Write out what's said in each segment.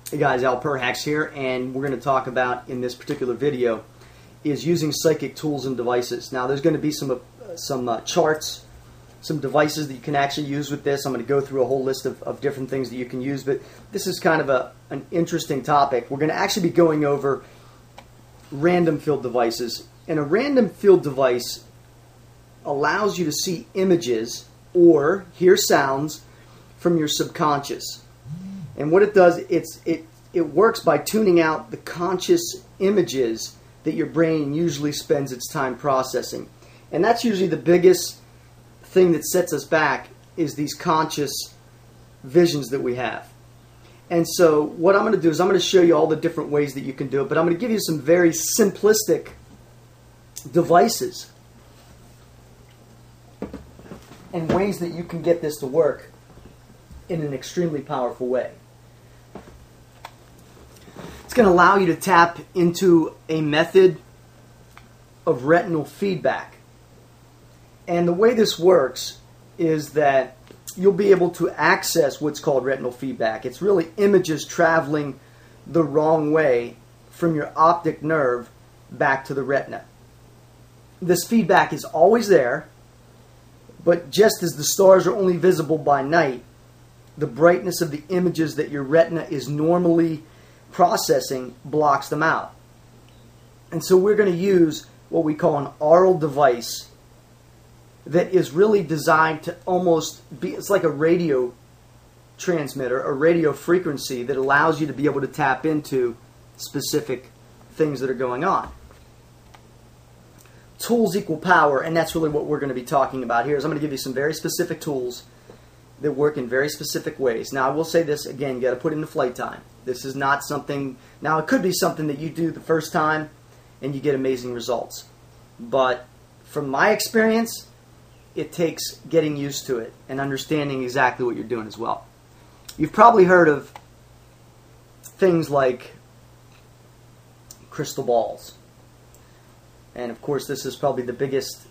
Hey guys, Al Perhax here, and we're going to talk about in this particular video is using psychic tools and devices. Now there's going to be some charts, some devices that you can actually use with this. I'm going to go through a whole list of different things that you can use, but this is kind of an interesting topic. We're going to actually be going over random field devices, and a random field device allows you to see images or hear sounds from your subconscious. And what it does, it works by tuning out the conscious images that your brain usually spends its time processing. And that's usually the biggest thing that sets us back, is these conscious visions that we have. And so what I'm going to do is I'm going to show you all the different ways that you can do it, but I'm going to give you some very simplistic devices and ways that you can get this to work in an extremely powerful way. It's going to allow you to tap into a method of retinal feedback. And the way this works is that you'll be able to access what's called retinal feedback. It's really images traveling the wrong way from your optic nerve back to the retina. This feedback is always there, but just as the stars are only visible by night, the brightness of the images that your retina is normally processing blocks them out. And so we're going to use what we call an aural device that is really designed to almost be, it's like a radio transmitter, a radio frequency that allows you to be able to tap into specific things that are going on. Tools equal power, and that's really what we're going to be talking about here. Is I'm going to give you some very specific tools that work in very specific ways. Now I will say this again, you got to put it into flight time. This is not something, now it could be something that you do the first time and you get amazing results. But from my experience, it takes getting used to it and understanding exactly what you're doing as well. You've probably heard of things like crystal balls. And of course this is probably the biggest,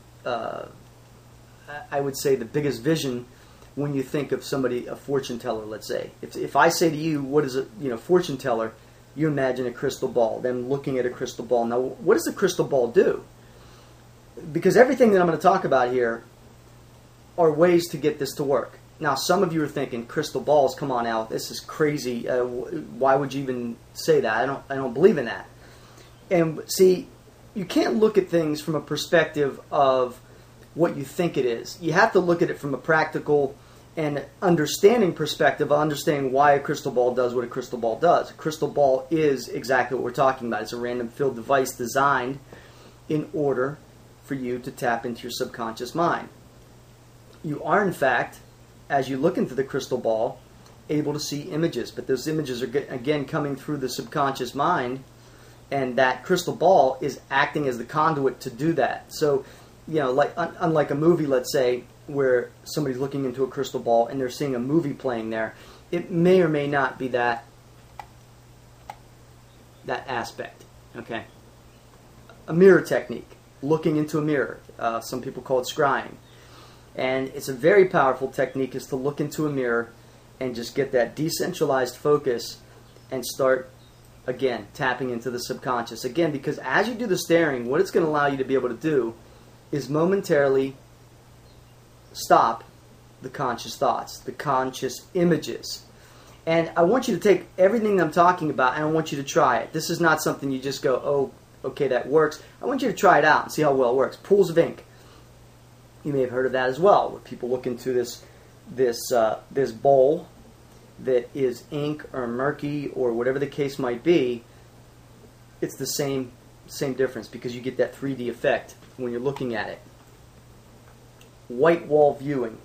I would say the biggest vision when you think of somebody, a fortune teller, let's say. If I say to you, what is a fortune teller, you imagine a crystal ball, them looking at a crystal ball. Now, what does a crystal ball do? Because everything that I'm going to talk about here are ways to get this to work. Now, some of you are thinking, crystal balls, come on Al, this is crazy. Why would you even say that? I don't believe in that. And see, you can't look at things from a perspective of what you think it is. You have to look at it from a practical and understanding perspective, understanding why a crystal ball does what a crystal ball does. A crystal ball is exactly what we're talking about. It's a random field device designed in order for you to tap into your subconscious mind. You are, in fact, as you look into the crystal ball, able to see images, but those images are, again, coming through the subconscious mind, and that crystal ball is acting as the conduit to do that. So, like unlike a movie, let's say, where somebody's looking into a crystal ball and they're seeing a movie playing there, it may or may not be that aspect. Okay. A mirror technique, looking into a mirror. Some people call it scrying. And it's a very powerful technique, is to look into a mirror and just get that decentralized focus and start, again, tapping into the subconscious. Again, because as you do the staring, what it's going to allow you to be able to do is momentarily stop the conscious thoughts, the conscious images. And I want you to take everything that I'm talking about and I want you to try it. This is not something you just go, oh, okay, that works. I want you to try it out and see how well it works. Pools of ink. You may have heard of that as well, where people look into this bowl that is ink or murky or whatever the case might be. It's the same difference, because you get that 3D effect when you're looking at it. White wall viewing.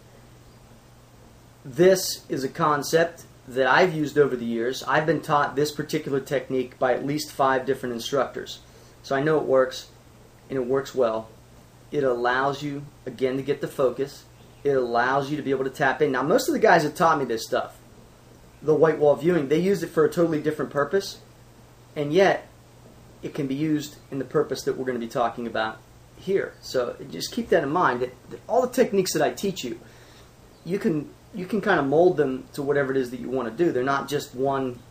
This is a concept that I've used over the years. I've been taught this particular technique by at least 5 different instructors. So I know it works, and it works well. It allows you, again, to get the focus. It allows you to be able to tap in. Now, most of the guys that taught me this stuff, the white wall viewing, they used it for a totally different purpose, and yet it can be used in the purpose that we're going to be talking about here. So just keep that in mind, that all the techniques that I teach you, you can kind of mold them to whatever it is that you want to do. They're not just one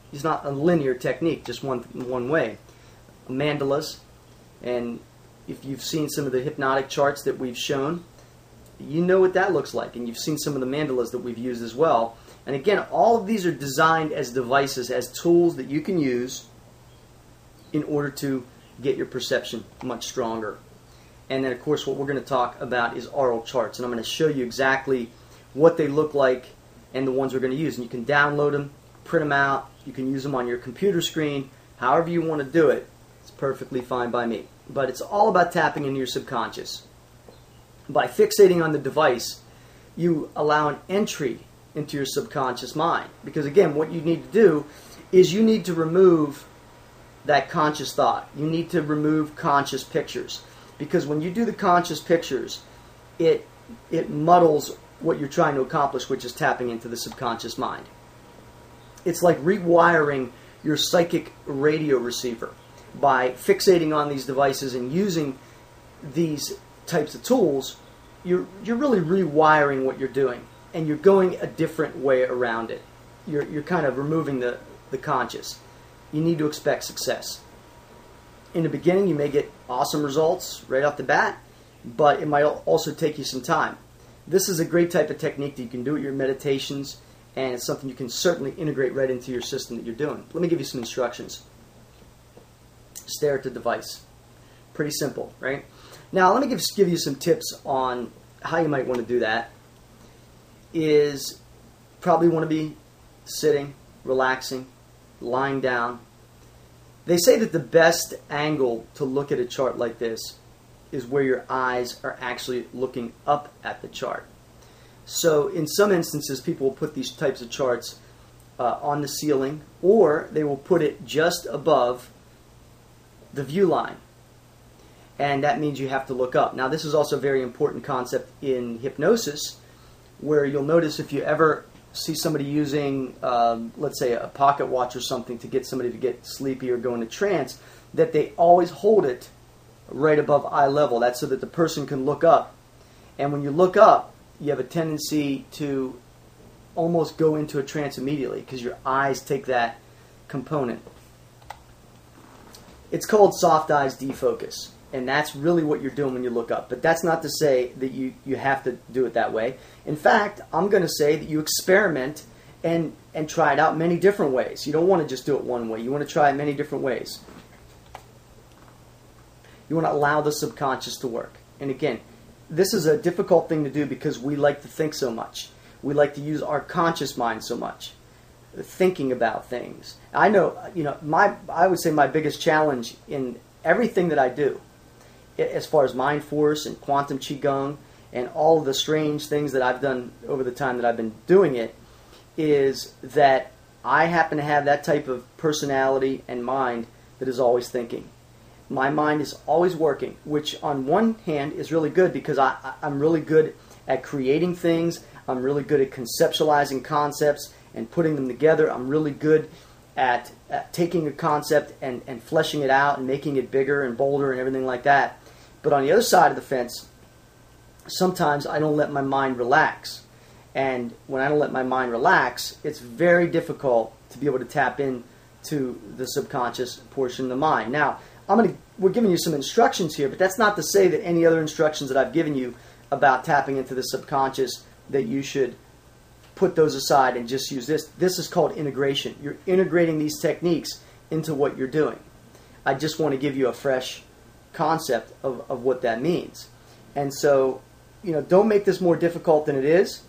it's not a linear technique, just one way. Mandalas, and if you've seen some of the hypnotic charts that we've shown, you know what that looks like, and you've seen some of the mandalas that we've used as well. And again, all of these are designed as devices, as tools that you can use in order to get your perception much stronger. And then, of course, what we're going to talk about is aural charts, and I'm going to show you exactly what they look like and the ones we're going to use. And you can download them, print them out, you can use them on your computer screen, however you want to do it. It's perfectly fine by me. But it's all about tapping into your subconscious. By fixating on the device, you allow an entry into your subconscious mind. Because again, what you need to do is you need to remove that conscious thought. You need to remove conscious pictures. Because when you do the conscious pictures, it muddles what you're trying to accomplish, which is tapping into the subconscious mind. It's like rewiring your psychic radio receiver. By fixating on these devices and using these types of tools, you're really rewiring what you're doing, and you're going a different way around it. You're kind of removing the conscious. You need to expect success. In the beginning, you may get awesome results right off the bat, but it might also take you some time. This is a great type of technique that you can do with your meditations, and it's something you can certainly integrate right into your system that you're doing. Let me give you some instructions. Stare at the device. Pretty simple, right? Now, let me give you some tips on how you might want to do that. Is probably want to be sitting, relaxing, lying down. They say that the best angle to look at a chart like this is where your eyes are actually looking up at the chart. So in some instances, people will put these types of charts on the ceiling, or they will put it just above the view line. And that means you have to look up. Now, this is also a very important concept in hypnosis, where you'll notice if you ever see somebody using, let's say, a pocket watch or something to get somebody to get sleepy or go into trance, that they always hold it right above eye level. That's so that the person can look up. And when you look up, you have a tendency to almost go into a trance immediately because your eyes take that component. It's called soft eyes defocus, and that's really what you're doing when you look up. But that's not to say that you have to do it that way. In fact, I'm going to say that you experiment and try it out many different ways. You don't want to just do it one way. You want to try it many different ways. You want to allow the subconscious to work. And again, this is a difficult thing to do because we like to think so much. We like to use our conscious mind so much, thinking about things. I know, I would say my biggest challenge in everything that I do, as far as Mind Force and Quantum Qigong and all of the strange things that I've done over the time that I've been doing it, is that I happen to have that type of personality and mind that is always thinking. My mind is always working, which on one hand is really good because I'm really good at creating things. I'm really good at conceptualizing concepts and putting them together. I'm really good at taking a concept and fleshing it out and making it bigger and bolder and everything like that. But on the other side of the fence, sometimes I don't let my mind relax. And when I don't let my mind relax, it's very difficult to be able to tap into the subconscious portion of the mind. Now, we're giving you some instructions here, but that's not to say that any other instructions that I've given you about tapping into the subconscious that you should put those aside and just use this. This is called integration. You're integrating these techniques into what you're doing. I just want to give you a fresh concept of what that means. And so, don't make this more difficult than it is,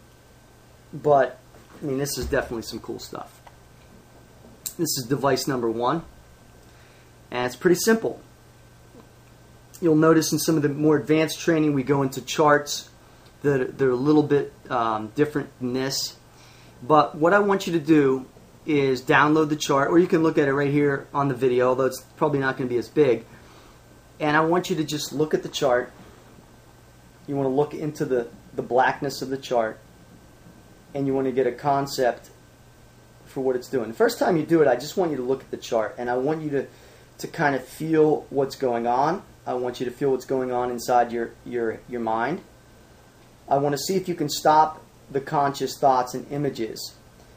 but, this is definitely some cool stuff. This is device number 1. And it's pretty simple. You'll notice in some of the more advanced training we go into charts that are a little bit different than this. But what I want you to do is download the chart, or you can look at it right here on the video, although it's probably not going to be as big. And I want you to just look at the chart. You want to look into the blackness of the chart, and you want to get a concept for what it's doing. The first time you do it, I just want you to look at the chart, and I want you to kind of feel what's going on. I want you to feel what's going on inside your mind. I want to see if you can stop the conscious thoughts and images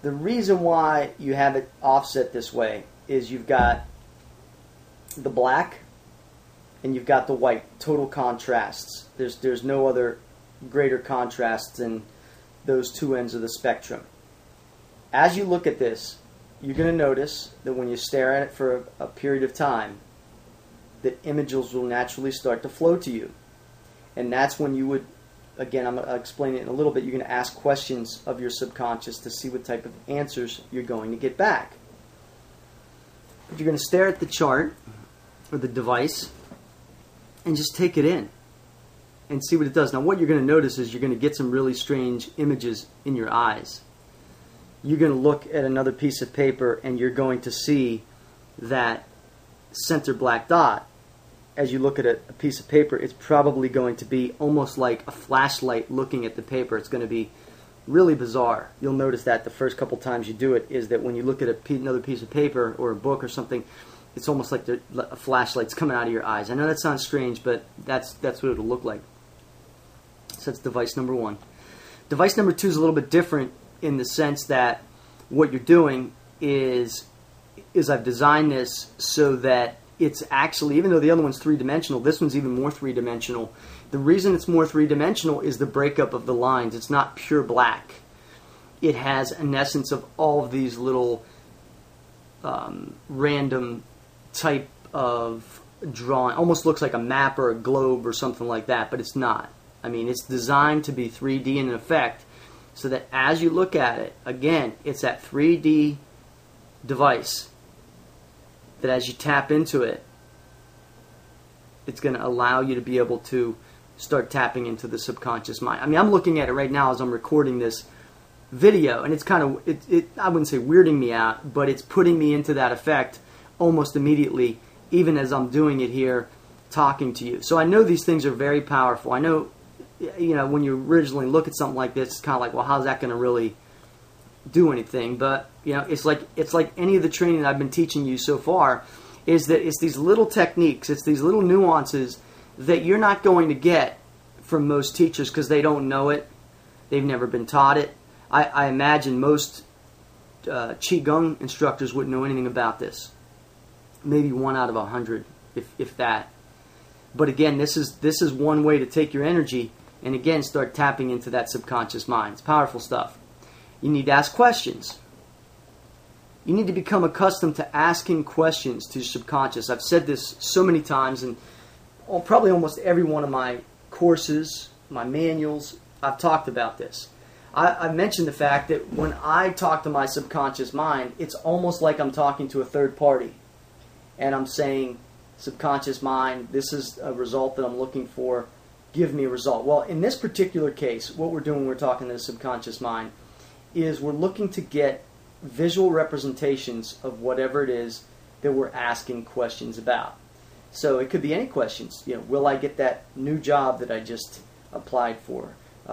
The reason why you have it offset this way is you've got the black and you've got the white, total contrasts. There's no other greater contrast than those two ends of the spectrum. As you look at this, you're going to notice that when you stare at it for a period of time, that images will naturally start to flow to you. And that's when you would, again, I'm going to explain it in a little bit, you're going to ask questions of your subconscious to see what type of answers you're going to get back. But you're going to stare at the chart, or the device, and just take it in and see what it does. Now what you're going to notice is you're going to get some really strange images in your eyes. You're going to look at another piece of paper and you're going to see that center black dot. As you look at a piece of paper, it's probably going to be almost like a flashlight looking at the paper. It's going to be really bizarre. You'll notice that the first couple times you do it is that when you look at another piece of paper or a book or something, it's almost like a flashlight's coming out of your eyes. I know that sounds strange, but that's what it'll look like. So that's device number one. Device number two is a little bit different in the sense that what you're doing is I've designed this so that it's actually, even though the other one's three-dimensional, this one's even more three-dimensional. The reason it's more three-dimensional is the breakup of the lines. It's not pure black. It has an essence of all of these little random type of drawing. Almost looks like a map or a globe or something like that, but it's not. I mean, it's designed to be 3D in effect so that as you look at it, again, it's that 3D device that as you tap into it, it's going to allow you to be able to start tapping into the subconscious mind. I mean, I'm looking at it right now as I'm recording this video, and it's kind of, I wouldn't say weirding me out, but it's putting me into that effect almost immediately, even as I'm doing it here, talking to you. So I know these things are very powerful. I know, you know, when you originally look at something like this, it's kind of like, well, how's that going to really do anything? But you know, it's like any of the training I've been teaching you so far, is that it's these little techniques, it's these little nuances that you're not going to get from most teachers because they don't know it, they've never been taught it. I imagine most Qigong instructors wouldn't know anything about this. Maybe 1 out of 100, if that. But again, this is one way to take your energy and again start tapping into that subconscious mind. It's powerful stuff. You need to ask questions. You need to become accustomed to asking questions to your subconscious. I've said this so many times, and probably almost every one of my courses, my manuals, I've talked about this. I mentioned the fact that when I talk to my subconscious mind, it's almost like I'm talking to a third party. And I'm saying, subconscious mind, this is a result that I'm looking for. Give me a result. Well, in this particular case, what we're doing when we're talking to the subconscious mind is we're looking to get visual representations of whatever it is that we're asking questions about. So it could be any questions. You know, will I get that new job that I just applied for?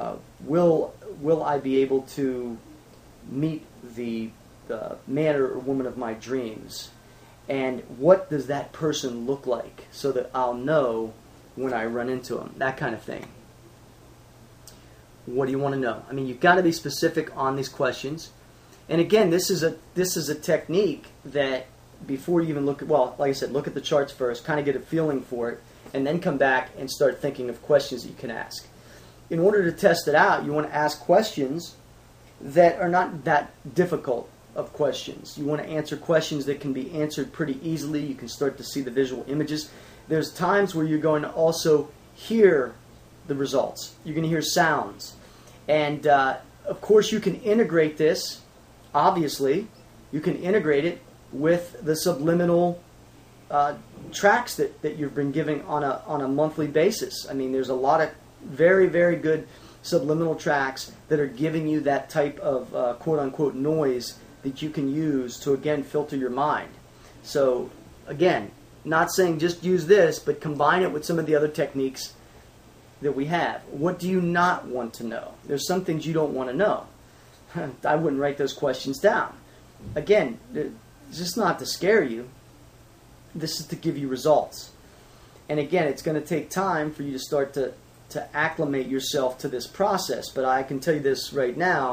Will I be able to meet the man or woman of my dreams? And what does that person look like so that I'll know when I run into them? That kind of thing. What do you want to know? I mean, you've got to be specific on these questions. And again, this is a technique that before you even look at, well, like I said, look at the charts first, kind of get a feeling for it, and then come back and start thinking of questions that you can ask. In order to test it out, you want to ask questions that are not that difficult of questions. You want to answer questions that can be answered pretty easily. You can start to see the visual images. There's times where you're going to also hear the results. You're going to hear sounds. And of course you can integrate this, obviously. You can integrate it with the subliminal tracks that you've been giving on a monthly basis. I mean, there's a lot of very, very good subliminal tracks that are giving you that type of quote-unquote noise that you can use to, again, filter your mind. So, again, not saying just use this, but combine it with some of the other techniques that we have. What do you not want to know? There's some things you don't want to know. I wouldn't write those questions down. Again, it's just not to scare you. This is to give you results. And again, it's going to take time for you to start to acclimate yourself to this process. But I can tell you this right now,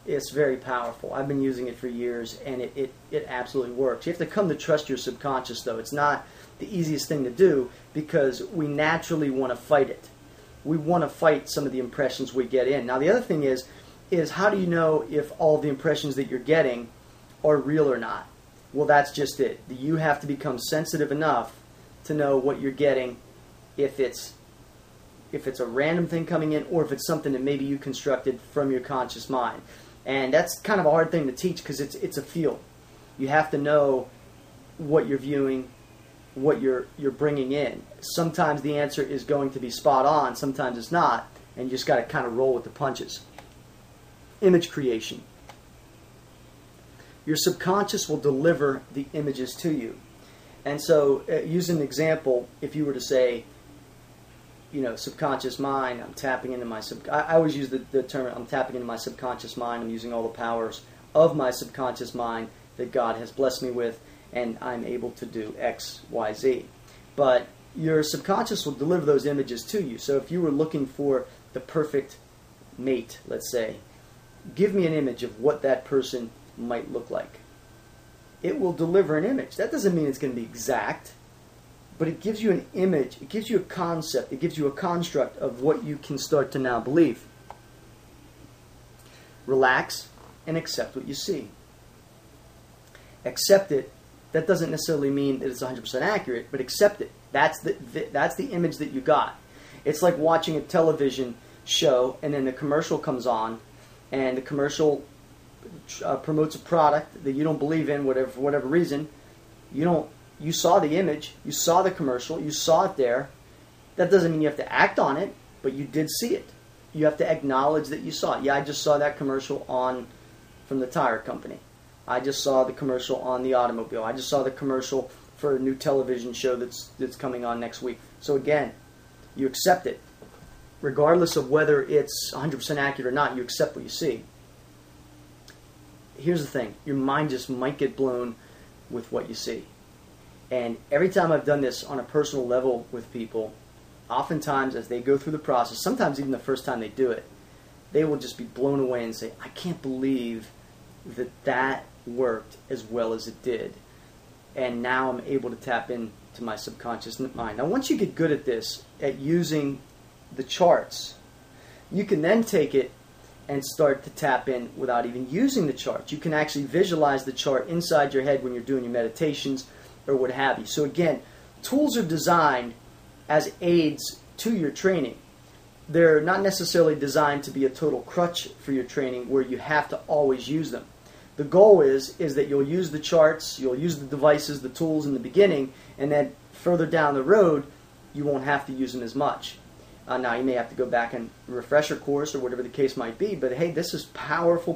It's very powerful. I've been using it for years, and it absolutely works. You have to come to trust your subconscious, though. It's not the easiest thing to do because we naturally want to fight it. We want to fight some of the impressions we get in. Now, the other thing is how do you know if all the impressions that you're getting are real or not? Well, that's just it. You have to become sensitive enough to know what you're getting, if it's a random thing coming in or if it's something that maybe you constructed from your conscious mind. And that's kind of a hard thing to teach because it's a field. You have to know what you're viewing, what you're bringing in. Sometimes the answer is going to be spot on, sometimes it's not, and you just got to kind of roll with the punches. Image creation. Your subconscious will deliver the images to you. And so, use an example, if you were to say, subconscious mind, I'm tapping into my I always use the term, I'm tapping into my subconscious mind, I'm using all the powers of my subconscious mind that God has blessed me with, and I'm able to do X, Y, Z. But your subconscious will deliver those images to you. So if you were looking for the perfect mate, let's say, give me an image of what that person might look like. It will deliver an image. That doesn't mean it's going to be exact, but it gives you an image, it gives you a concept, it gives you a construct of what you can start to now believe. Relax and accept what you see. Accept it. That doesn't necessarily mean that it's 100% accurate, but accept it. That's the image that you got. It's like watching a television show and then the commercial comes on and the commercial promotes a product that you don't believe in, for whatever reason. You saw the image, you saw the commercial, you saw it there. That doesn't mean you have to act on it, but you did see it. You have to acknowledge that you saw it. Yeah, I just saw that commercial from the tire company. I just saw the commercial on the automobile. I just saw the commercial for a new television show that's coming on next week. So again, you accept it. Regardless of whether it's 100% accurate or not, you accept what you see. Here's the thing. Your mind just might get blown with what you see. And every time I've done this on a personal level with people, oftentimes as they go through the process, sometimes even the first time they do it, they will just be blown away and say, I can't believe that worked as well as it did. And now I'm able to tap into my subconscious mind. Now once you get good at this, at using the charts, you can then take it and start to tap in without even using the chart. You can actually visualize the chart inside your head when you're doing your meditations or what have you. So again, tools are designed as aids to your training. They're not necessarily designed to be a total crutch for your training where you have to always use them. The goal is that you'll use the charts, you'll use the devices, the tools in the beginning, and then further down the road, you won't have to use them as much. Now, you may have to go back and refresh your course or whatever the case might be, but hey, this is powerful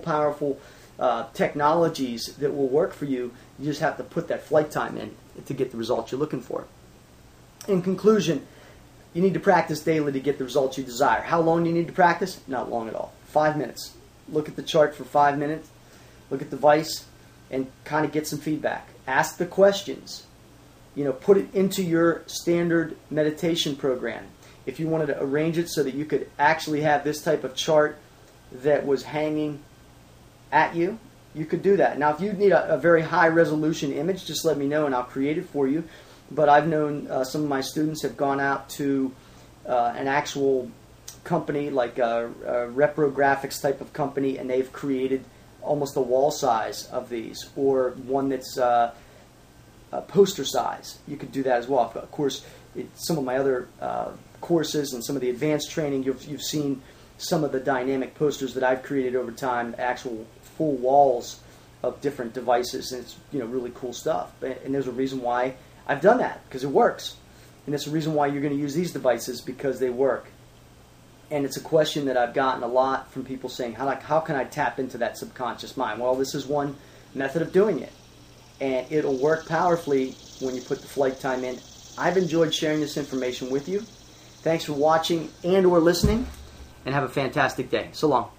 technologies that will work for you. You just have to put that flight time in to get the results you're looking for. In conclusion, you need to practice daily to get the results you desire. How long do you need to practice? Not long at all. 5 minutes. Look at the chart for 5 minutes. Look at the device and kind of get some feedback. Ask the questions. Put it into your standard meditation program. If you wanted to arrange it so that you could actually have this type of chart that was hanging at you, you could do that. Now, if you need a very high resolution image, just let me know and I'll create it for you. But I've known some of my students have gone out to an actual company like a reprographics type of company, and they've created almost a wall size of these, or one that's a poster size. You could do that as well. Of course, some of my other courses and some of the advanced training, you've seen some of the dynamic posters that I've created over time, actual full walls of different devices, and it's really cool stuff. And there's a reason why I've done that, because it works. And there's a reason why you're going to use these devices, because they work. And it's a question that I've gotten a lot from people saying, how can I tap into that subconscious mind? Well, this is one method of doing it. And it'll work powerfully when you put the flight time in. I've enjoyed sharing this information with you. Thanks for watching and or listening, and have a fantastic day. So long.